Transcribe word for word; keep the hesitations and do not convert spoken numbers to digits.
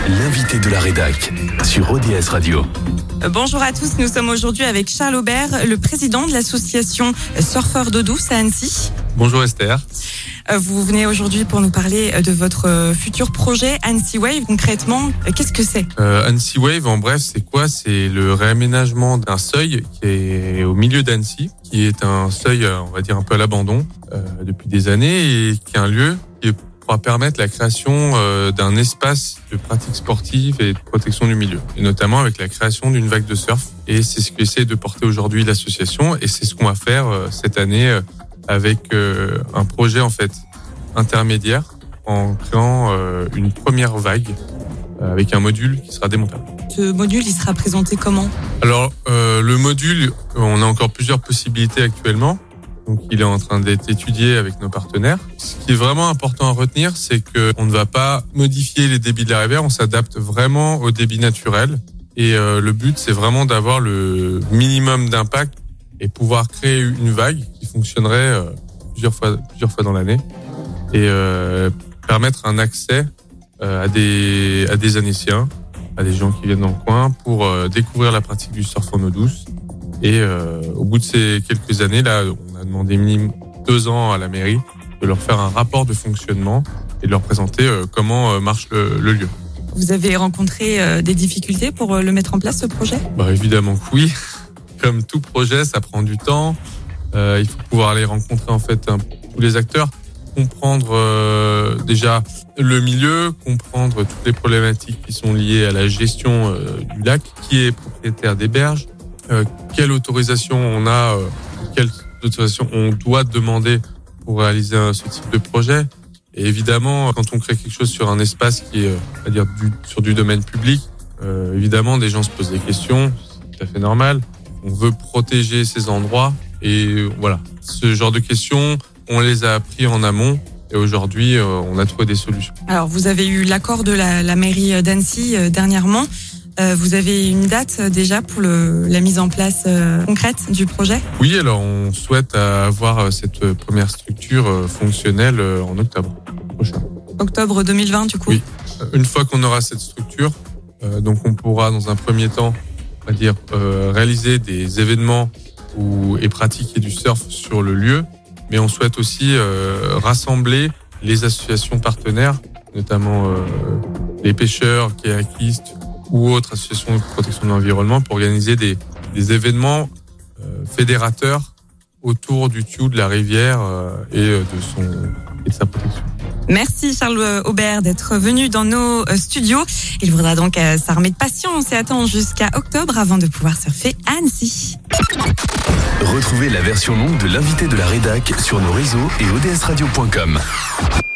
L'invité de la rédac sur O D S Radio. Bonjour à tous, nous sommes aujourd'hui avec Charles Aubert, le président de l'association Surfeurs d'eau douce à Annecy. Bonjour Esther. Vous venez aujourd'hui pour nous parler de votre futur projet Annecy Wave. Concrètement, qu'est-ce que c'est ? euh, Annecy Wave, en bref, c'est quoi ? C'est le réaménagement d'un seuil qui est au milieu d'Annecy, qui est un seuil, on va dire, un peu à l'abandon euh, depuis des années et qui est un lieu qui pourra permettre la création euh, d'un espace de pratique sportive et de protection du milieu, et notamment avec la création d'une vague de surf. Et c'est ce qu'essaie de porter aujourd'hui l'association, et c'est ce qu'on va faire euh, cette année euh, avec euh, un projet en fait intermédiaire, en créant euh, une première vague euh, avec un module qui sera démontable. Ce module, il sera présenté comment ? Alors euh, le module, on a encore plusieurs possibilités actuellement. Donc, il est en train d'être étudié avec nos partenaires. Ce qui est vraiment important à retenir, c'est que on ne va pas modifier les débits de la rivière. On s'adapte vraiment au débit naturel. Et euh, le but, c'est vraiment d'avoir le minimum d'impact et pouvoir créer une vague qui fonctionnerait euh, plusieurs fois, plusieurs fois dans l'année et euh, permettre un accès euh, à des à des Annéciens, à des gens qui viennent dans le coin pour euh, découvrir la pratique du surf en eau douce. Et euh, au bout de ces quelques années, là, on a demandé minimum deux ans à la mairie de leur faire un rapport de fonctionnement et de leur présenter euh, comment euh, marche le, le lieu. Vous avez rencontré euh, des difficultés pour euh, le mettre en place, ce projet ? Bah, évidemment que oui. Comme tout projet, ça prend du temps. Euh, il faut pouvoir aller rencontrer en fait un, tous les acteurs, comprendre euh, déjà le milieu, comprendre toutes les problématiques qui sont liées à la gestion euh, du lac, qui est propriétaire des berges. Euh, quelle autorisation on a, euh, quelle autorisation on doit demander pour réaliser un, ce type de projet. Et évidemment, quand on crée quelque chose sur un espace qui est, euh, à dire du, sur du domaine public, euh, évidemment, des gens se posent des questions, c'est tout à fait normal. On veut protéger ces endroits et euh, voilà, ce genre de questions, on les a pris en amont. Et aujourd'hui, euh, on a trouvé des solutions. Alors, vous avez eu l'accord de la, la mairie d'Annecy euh, dernièrement. Euh, vous avez une date euh, déjà pour le, la mise en place euh, concrète du projet ? Oui, alors on souhaite avoir cette première structure euh, fonctionnelle euh, en octobre prochain. Octobre deux mille vingt, du coup ? Oui. Une fois qu'on aura cette structure, euh, donc on pourra dans un premier temps, on va dire, euh, réaliser des événements ou, et pratiquer du surf sur le lieu, mais on souhaite aussi euh, rassembler les associations partenaires, notamment euh, les pêcheurs, kayakistes, ou autres associations de protection de l'environnement pour organiser des, des événements euh, fédérateurs autour du tuyau de la rivière euh, et de son et de sa protection. Merci Charles Aubert d'être venu dans nos studios. Il faudra donc euh, s'armer de patience et attendre jusqu'à octobre avant de pouvoir surfer à Annecy. Retrouvez la version longue de l'invité de la rédac sur nos réseaux et O D S radio point com.